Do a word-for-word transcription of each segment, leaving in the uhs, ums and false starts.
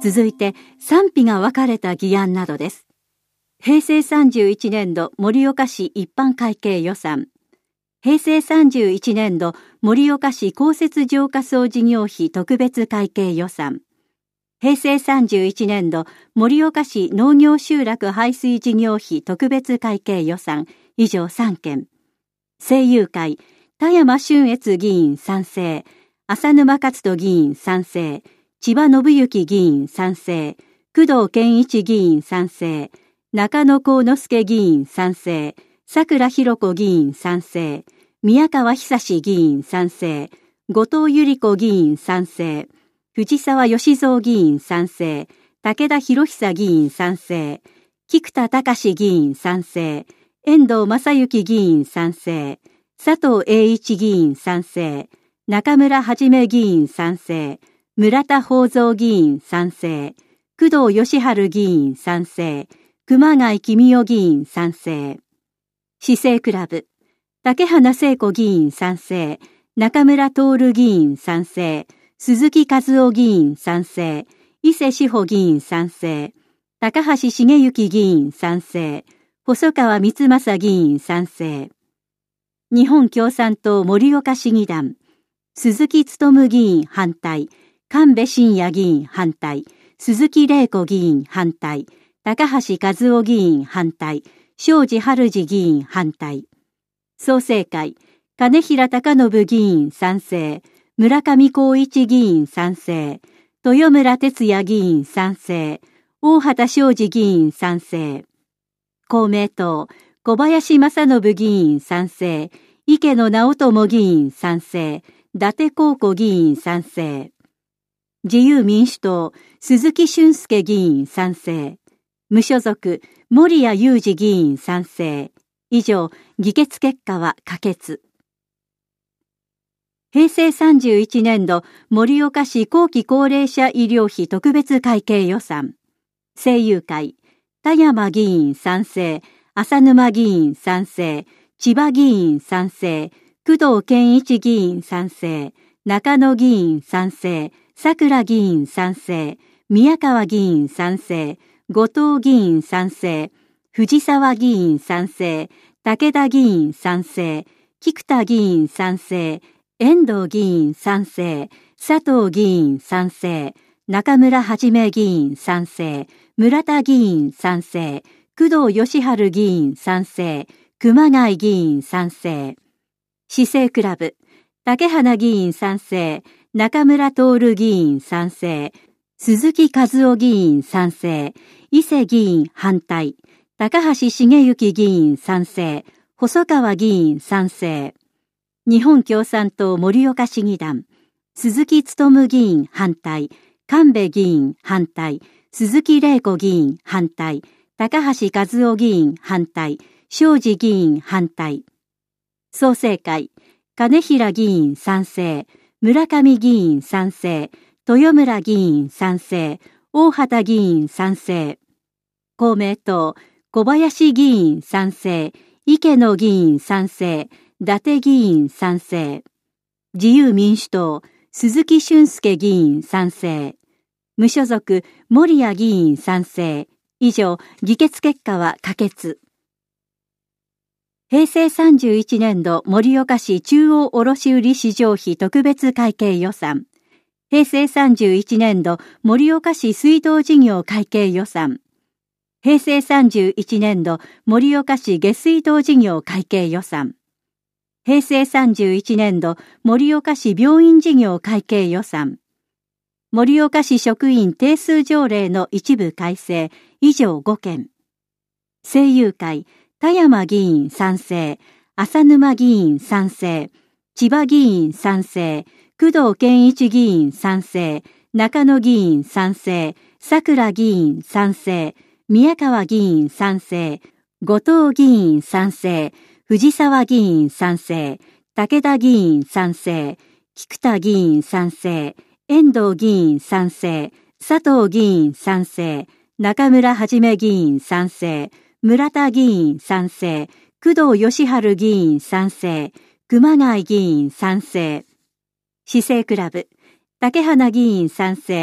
続いて賛否が分かれた議案などです。平成さんじゅういちねん度盛岡市一般会計予算。平成さんじゅういちねん度盛岡市公設浄化槽事業費特別会計予算。平成さんじゅういちねん度盛岡市農業集落排水事業費特別会計予算。以上さんけん。政友会、田山俊越議員賛成、浅沼勝人議員賛成、千葉信之議員賛成、工藤健一議員賛成、中野幸之助議員賛成、桜弘子議員賛成、宮川久志議員賛成、後藤百合子議員賛成、藤沢義蔵議員賛成、武田博久議員賛成、菊田隆議員賛成、遠藤正幸議員賛成、佐藤栄一議員賛成、中村はじめ議員賛成、村田宝蔵議員賛成、工藤義治議員賛成、熊谷公夫議員賛成。市政クラブ、竹花聖子議員賛成、中村徹議員賛成、鈴木和夫議員賛成、伊勢志保議員賛成、高橋茂之議員賛成、細川光正議員賛成。日本共産党盛岡市議団、鈴木勉議員反対、神戸信也議員反対、鈴木玲子議員反対、高橋和夫議員反対、庄司春二議員反対。創成会、金平隆信議員賛成、村上光一議員賛成、豊村哲也議員賛成、大畑昌司議員賛成。公明党、小林正信議員賛成、池野直友議員賛成、伊達幸子議員賛成。自由民主党、鈴木俊介議員賛成。無所属、森谷裕二議員賛成。以上、議決結果は可決。平成さんじゅういちねん度盛岡市後期高齢者医療費特別会計予算。政友会、田山議員賛成、浅沼議員賛成、千葉議員賛成、工藤健一議員賛成、中野議員賛成、桜議員賛成、宮川議員賛成、後藤議員賛成、藤沢議員賛成、武田議員賛成、菊田議員賛成、遠藤議員賛成、佐藤議員賛成、中村はじめ議員賛成、村田議員賛成、工藤義治議員賛成、熊谷議員賛成。市政クラブ、竹花議員賛成、中村徹議員賛成、鈴木和夫議員賛成、伊勢議員反対、高橋茂之議員賛成、細川議員賛成。日本共産党盛岡市議団、鈴木勉議員反対、神戸議員反対、鈴木玲子議員反対、高橋和夫議員反対、庄司議員反対。創成会、金平議員賛成、村上議員賛成、豊村議員賛成、大畑議員賛成。公明党、小林議員賛成、池野議員賛成、伊達議員賛成。自由民主党、鈴木俊介議員賛成。無所属、森谷議員賛成。以上、議決結果は可決。平成さんじゅういちねん度盛岡市中央卸売市場費特別会計予算。平成さんじゅういちねん度盛岡市水道事業会計予算。平成さんじゅういちねん度盛岡市下水道事業会計予算。平成さんじゅういちねん度盛岡市病院事業会計予算。盛岡市職員定数条例の一部改正、以上ごけん。政友会、田山議員賛成、浅沼議員賛成、千葉議員賛成、工藤健一議員賛成、中野議員賛成、桜議員賛成、宮川議員賛成、後藤議員賛成、藤沢議員賛成、武田議員賛成、菊田議員賛成、遠藤議員賛成、佐藤議員賛成、中村はじめ議員賛成、村田議員賛成、工藤義治議員賛成、熊谷議員賛成。市政クラブ、竹花議員賛成、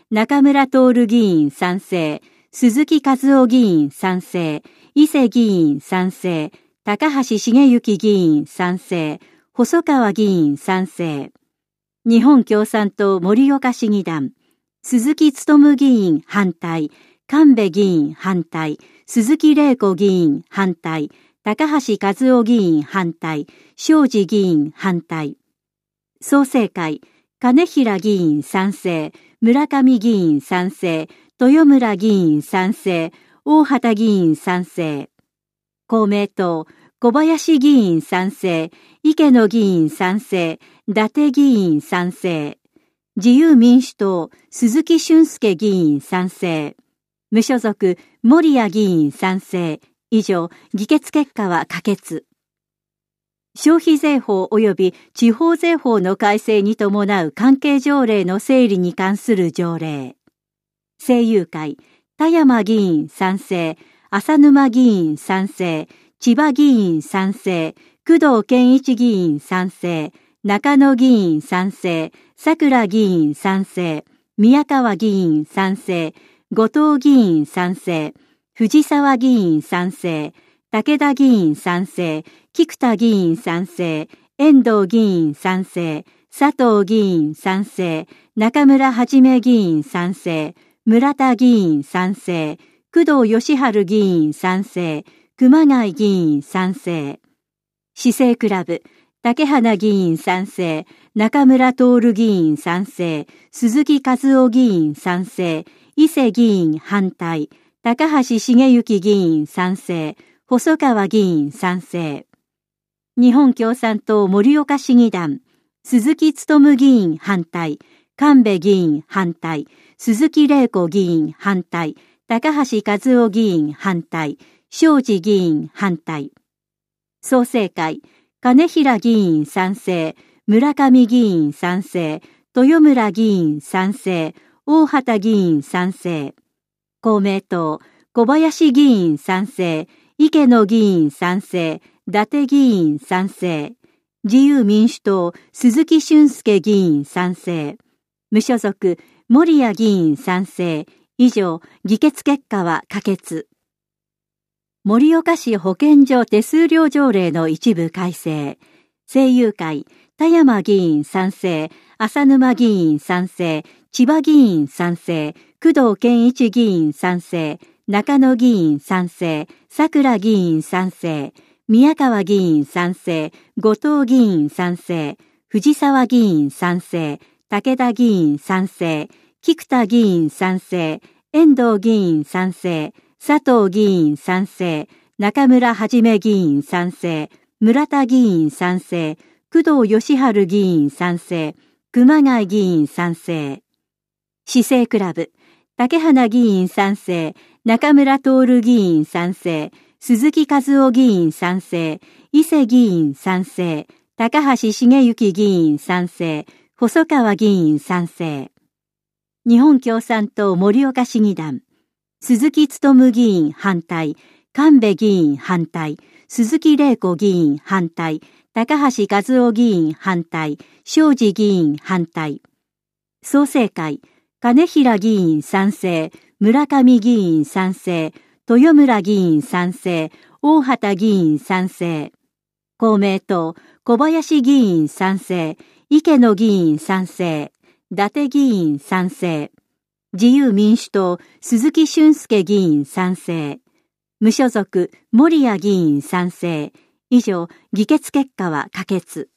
中村徹議員賛成、鈴木和夫議員賛成、伊勢議員賛成、高橋茂之議員賛成、細川議員賛成。日本共産党盛岡市議団、鈴木勉議員反対、神戸議員反対、鈴木玲子議員反対、高橋和夫議員反対、庄司議員反対。創成会、金平議員賛成、村上議員賛成、豊村議員賛成、大畑議員賛成。公明党、小林議員賛成、池野議員賛成、伊達議員賛成。自由民主党、鈴木俊介議員賛成。無所属、森谷議員賛成。以上、議決結果は可決。消費税法及び地方税法の改正に伴う関係条例の整理に関する条例。政友会、田山議員賛成、浅沼議員賛成、千葉議員賛成、工藤健一議員賛成、中野議員賛成、桜議員賛成、宮川議員賛成、後藤議員賛成、藤沢議員賛成、武田議員賛成、菊田議員賛成、遠藤議員賛成、佐藤議員賛成、中村はじめ議員賛成、村田議員賛成、工藤義治議員賛成、熊谷議員賛成。市政クラブ、竹花議員賛成、中村徹議員賛成、鈴木和夫議員賛成、伊勢議員反対、高橋茂之議員賛成、細川議員賛成。日本共産党盛岡市議団、鈴木勉議員反対、神戸議員反対、鈴木玲子議員反対、高橋和夫議員反対、庄司議員反対。創成会、金平議員賛成、村上議員賛成、豊村議員賛成、大畑議員賛成。公明党、小林議員賛成、池野議員賛成、伊達議員賛成。自由民主党、鈴木俊介議員賛成。無所属、森谷議員賛成。以上、議決結果は可決。盛岡市保健所手数料条例の一部改正。政友会、田山議員賛成、浅沼議員賛成、千葉議員賛成、工藤健一議員賛成、中野議員賛成、桜議員賛成、宮川議員賛成、後藤議員賛成、藤沢議員賛成、武田議員賛成、菊田議員賛成、遠藤議員賛成、佐藤議員賛成、中村はじめ議員賛成、村田議員賛成、工藤義治議員賛成、熊谷議員賛成。市政クラブ、竹花議員賛成、中村徹議員賛成、鈴木和夫議員賛成、伊勢議員賛成、高橋茂之議員賛成、細川議員賛成。日本共産党盛岡市議団、鈴木勉議員反対、神戸議員反対、鈴木玲子議員反対、高橋和夫議員反対、庄司議員反対。創成会、金平議員賛成、村上議員賛成、豊村議員賛成、大畑議員賛成。公明党、小林議員賛成、池野議員賛成、伊達議員賛成。自由民主党、鈴木俊介議員賛成。無所属、森谷議員賛成。以上、議決結果は可決。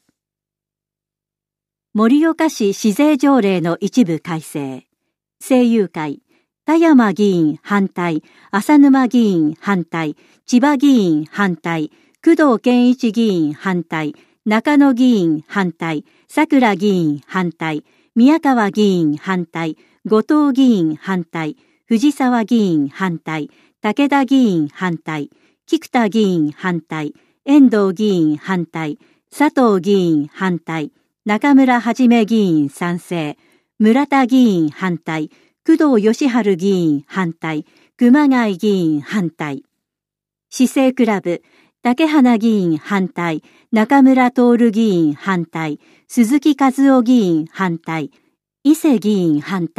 盛岡市市税条例の一部改正。政友会、田山議員反対、浅沼議員反対、千葉議員反対、工藤健一議員反対、中野議員反対、桜議員反対、宮川議員反対、後藤議員反対、藤沢議員反対、武田議員反対、菊田議員反対、遠藤議員反対、佐藤議員反対、中村はじめ議員賛成、村田議員反対、工藤義治議員反対、熊谷議員反対。市政クラブ、竹花議員反対、中村徹議員反対、鈴木和夫議員反対、伊勢議員反対、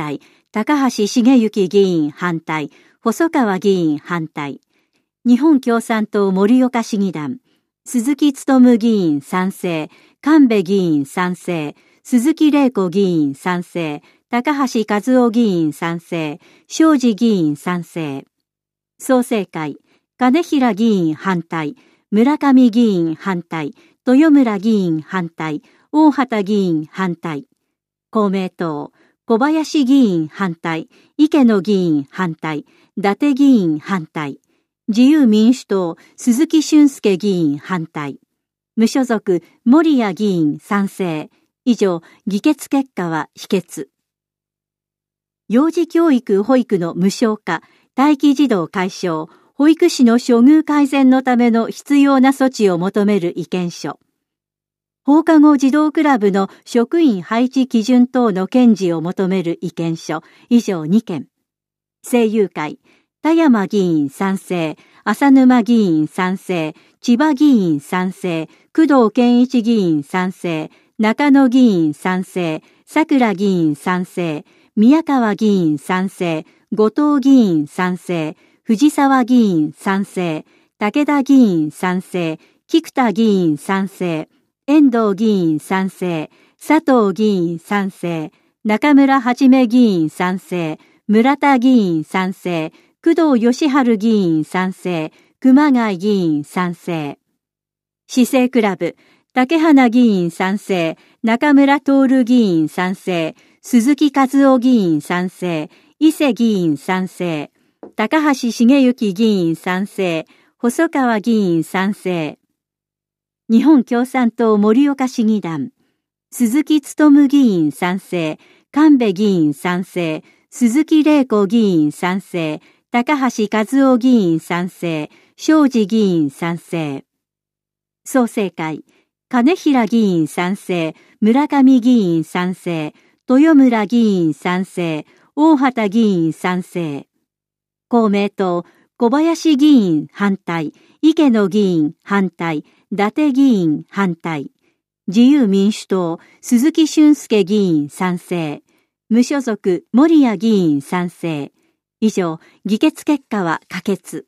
高橋茂之議員反対、細川議員反対。日本共産党盛岡市議団、鈴木勉議員賛成、神戸議員賛成、鈴木玲子議員賛成、高橋和夫議員賛成、庄司議員賛成。創成会、金平議員反対、村上議員反対、豊村議員反対、大畑議員反対。公明党、小林議員反対、池野議員反対、伊達議員反対。自由民主党、鈴木俊介議員反対。無所属、森谷議員賛成。以上、議決結果は否決。幼児教育保育の無償化、待機児童解消、保育士の処遇改善のための必要な措置を求める意見書。放課後児童クラブの職員配置基準等の堅持を求める意見書。以上にけん。声優会、田山議員賛成、浅沼議員賛成、千葉議員賛成、工藤健一議員賛成、中野議員賛成、桜議員賛成、宮川議員賛成、後藤議員賛成、藤沢議員賛成、武田議員賛成、菊田議員賛成、遠藤議員賛成、佐藤議員賛成、中村はじめ議員賛成、村田議員賛成、工藤義治議員賛成、熊谷議員賛成。市政クラブ、竹花議員賛成、中村徹議員賛成、鈴木和夫議員賛成、伊勢議員賛成、高橋茂之議員賛成、細川議員賛成。日本共産党盛岡市議団、鈴木勉議員賛成、神戸議員賛成、鈴木玲子議員賛成、高橋和夫議員賛成、庄司議員賛成。創成会、金平議員賛成、村上議員賛成、豊村議員賛成、大畑議員賛成。公明党、小林議員反対、池野議員反対、伊達議員反対。自由民主党、鈴木俊介議員賛成。無所属、森谷議員賛成。以上、議決結果は可決。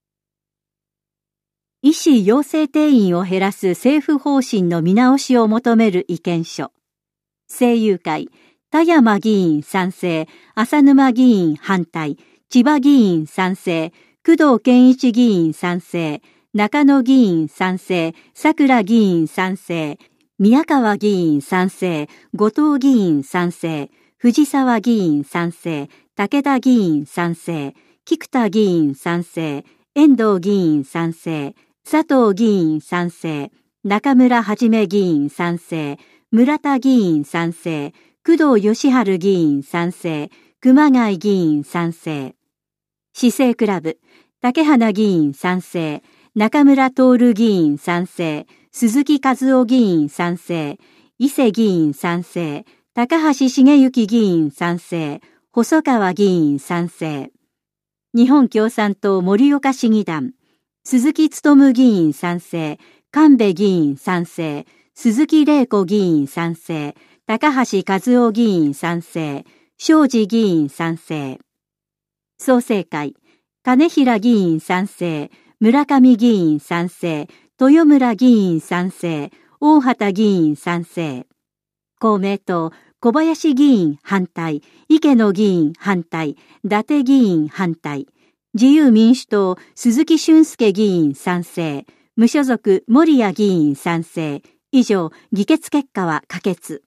医師養成定員を減らす政府方針の見直しを求める意見書。声優会、田山議員賛成、浅沼議員反対、千葉議員賛成、工藤健一議員賛成、中野議員賛成、桜議員賛成、宮川議員賛成、後藤議員賛成、藤沢議員賛成、武田議員賛成、菊田議員賛成、遠藤議員賛成、佐藤議員賛成、中村はじめ議員賛成、村田議員賛成、工藤義治議員賛成、熊谷議員賛成。市政クラブ、竹花議員賛成、中村徹議員賛成、鈴木和夫議員賛成、伊勢議員賛成、高橋茂之議員賛成、細川議員賛成。日本共産党盛岡市議団、鈴木勉議員賛成、神戸議員賛成、鈴木玲子議員賛成、高橋和夫議員賛成、庄司議員賛成。創成会、金平議員賛成、村上議員賛成、豊村議員賛成、大畑議員賛成。公明党、小林議員反対、池野議員反対、伊達議員反対。自由民主党、鈴木俊介議員賛成、無所属、森谷議員賛成。以上、議決結果は可決。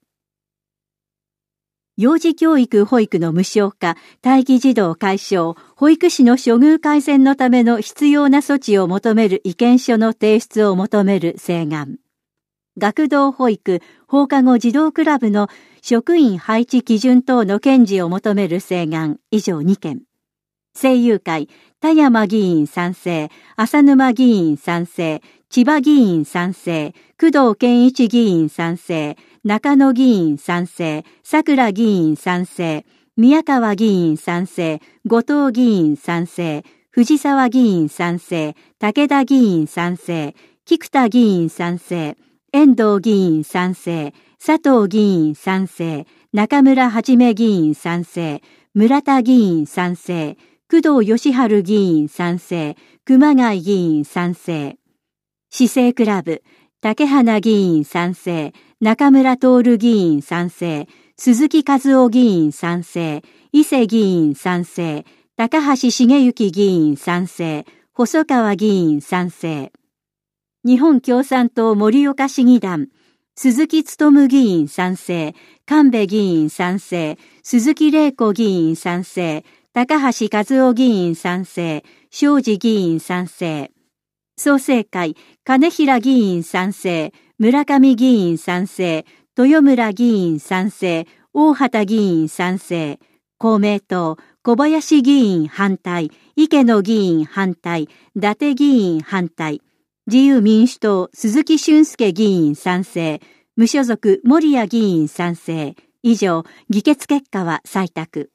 幼児教育保育の無償化、待機児童解消、保育士の処遇改善のための必要な措置を求める意見書の提出を求める請願。学童保育、放課後児童クラブの職員配置基準等の堅持を求める請願。以上にけん。声優会、田山議員賛成、浅沼議員賛成、千葉議員賛成、工藤健一議員賛成、中野議員賛成、桜議員賛成、宮川議員賛成、後藤議員賛成、藤沢議員賛成、武田議員賛成、菊田議員賛成、遠藤議員賛成、佐藤議員賛成、中村はじめ議員賛成、 村田議員賛成、工藤義治議員賛成、熊谷議員賛成。市政クラブ、竹花議員賛成、中村徹議員賛成、鈴木和夫議員賛成、伊勢議員賛成、高橋茂之議員賛成、細川議員賛成。日本共産党盛岡市議団、鈴木勉議員賛成、神戸議員賛成、鈴木玲子議員賛成、高橋和夫議員賛成、庄司議員賛成。創成会、金平議員賛成、村上議員賛成、豊村議員賛成、大畑議員賛成、公明党、小林議員反対、池野議員反対、伊達議員反対、自由民主党、鈴木俊介議員賛成、無所属、森谷議員賛成。以上、議決結果は採択。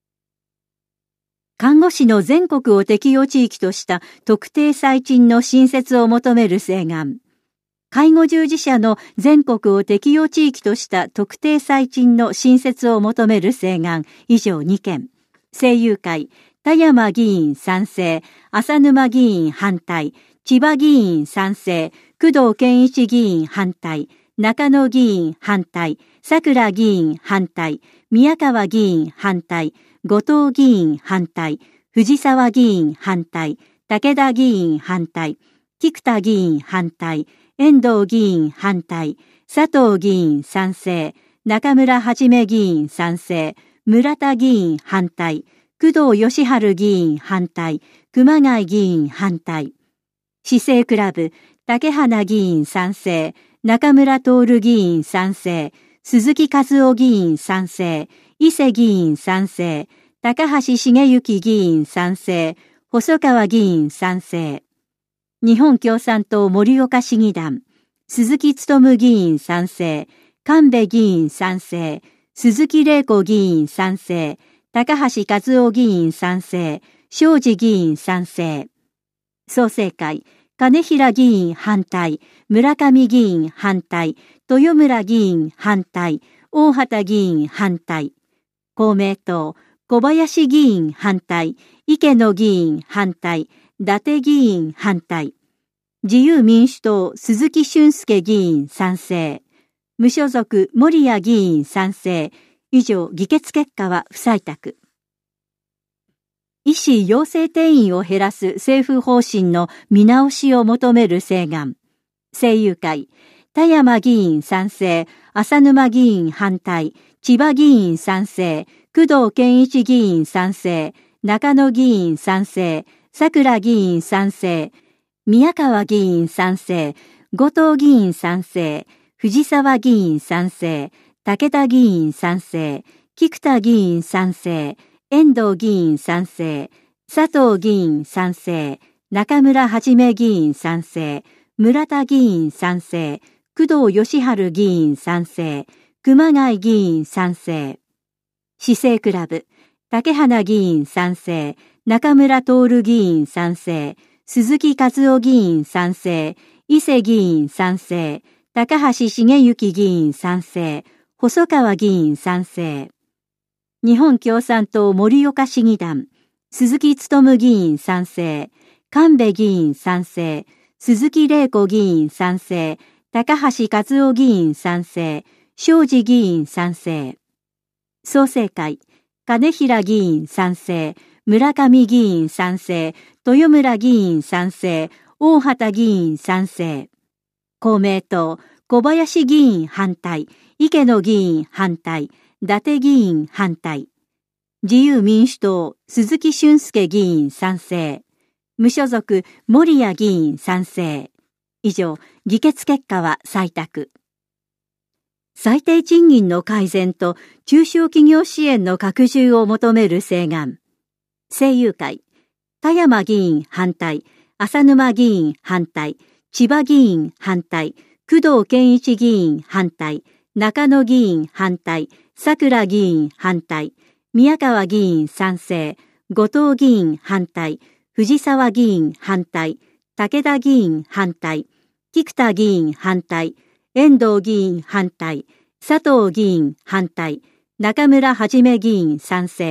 看護師の全国を適用地域とした特定最賃の新設を求める請願。介護従事者の全国を適用地域とした特定最賃の新設を求める請願。以上にけん。政友会、田山議員賛成、浅沼議員反対、千葉議員賛成、工藤健一議員反対、中野議員反対、桜議員反対、宮川議員反対、後藤議員反対、藤沢議員反対、武田議員反対、菊田議員反対、遠藤議員反対、佐藤議員賛成、中村はじめ議員賛成、村田議員反対、工藤義治議員反対、熊谷議員反対。市政クラブ、竹花議員賛成、中村徹議員賛成、鈴木和夫議員賛成、伊勢議員賛成、高橋茂之議員賛成、細川議員賛成。日本共産党盛岡市議団、鈴木勉議員賛成、神戸議員賛成、鈴木玲子議員賛成、高橋和夫議員賛成、庄司議員賛成。創成会、金平議員反対、村上議員反対、豊村議員反対、大畑議員反対。公明党、小林議員反対、池野議員反対、伊達議員反対。自由民主党、鈴木俊介議員賛成。無所属、森谷議員賛成。以上、議決結果は不採択。医師養成定員を減らす政府方針の見直しを求める請願。政友会、田山議員賛成、浅沼議員反対、千葉議員賛成、工藤健一議員賛成、中野議員賛成、桜議員賛成、宮川議員賛成、後藤議員賛成、藤沢議員賛成、武田議員賛成、菊田議員賛成、遠藤議員賛成、佐藤議員賛成、中村はじめ議員賛成、村田議員賛成、工藤義治議員賛成、熊谷議員賛成。市政クラブ、竹花議員賛成、中村徹議員賛成、鈴木和夫議員賛成、伊勢議員賛成、高橋茂之議員賛成、細川議員賛成。日本共産党盛岡市議団、鈴木勉議員賛成、神戸議員賛成、鈴木玲子議員賛成、高橋和夫議員賛成、庄司議員賛成。創成会、金平議員賛成、村上議員賛成、豊村議員賛成、大畑議員賛成。公明党、小林議員反対、池野議員反対、伊達議員反対。自由民主党、鈴木俊介議員賛成。無所属、森谷議員賛成。以上、議決結果は採択。最低賃金の改善と中小企業支援の拡充を求める請願。政友会、田山議員反対、浅沼議員反対、千葉議員反対、工藤健一議員反対、中野議員反対、桜議員反対、宮川議員賛成、後藤議員反対、藤沢議員反対、武田議員反対、菊田議員反対、遠藤議員反対、佐藤議員反対、中村はじめ議員賛成、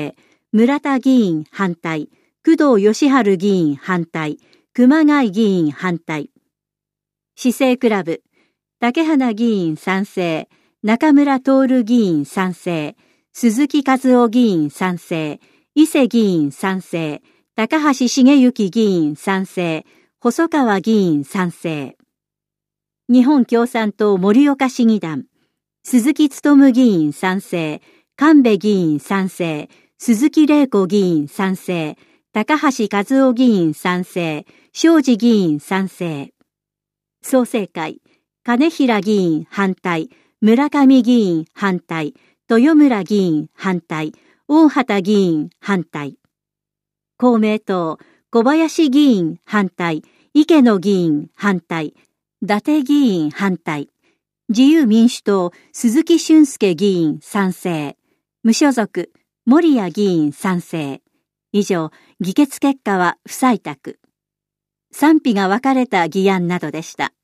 村田議員反対、工藤義治議員反対、熊谷議員反対。市政クラブ、竹花議員賛成、中村徹議員賛成、鈴木和夫議員賛成、伊勢議員賛成、高橋茂之議員賛成、細川議員賛成。日本共産党盛岡市議団、鈴木勉議員賛成、神戸議員賛成、鈴木玲子議員賛成、高橋和夫議員賛成、庄司議員賛成。創成会、金平議員反対、村上議員反対、豊村議員反対、大畑議員反対。公明党、小林議員反対、池野議員反対、伊達議員反対。自由民主党、鈴木俊介議員賛成。無所属、森谷議員賛成。以上、議決結果は不採択。賛否が分かれた議案などでした。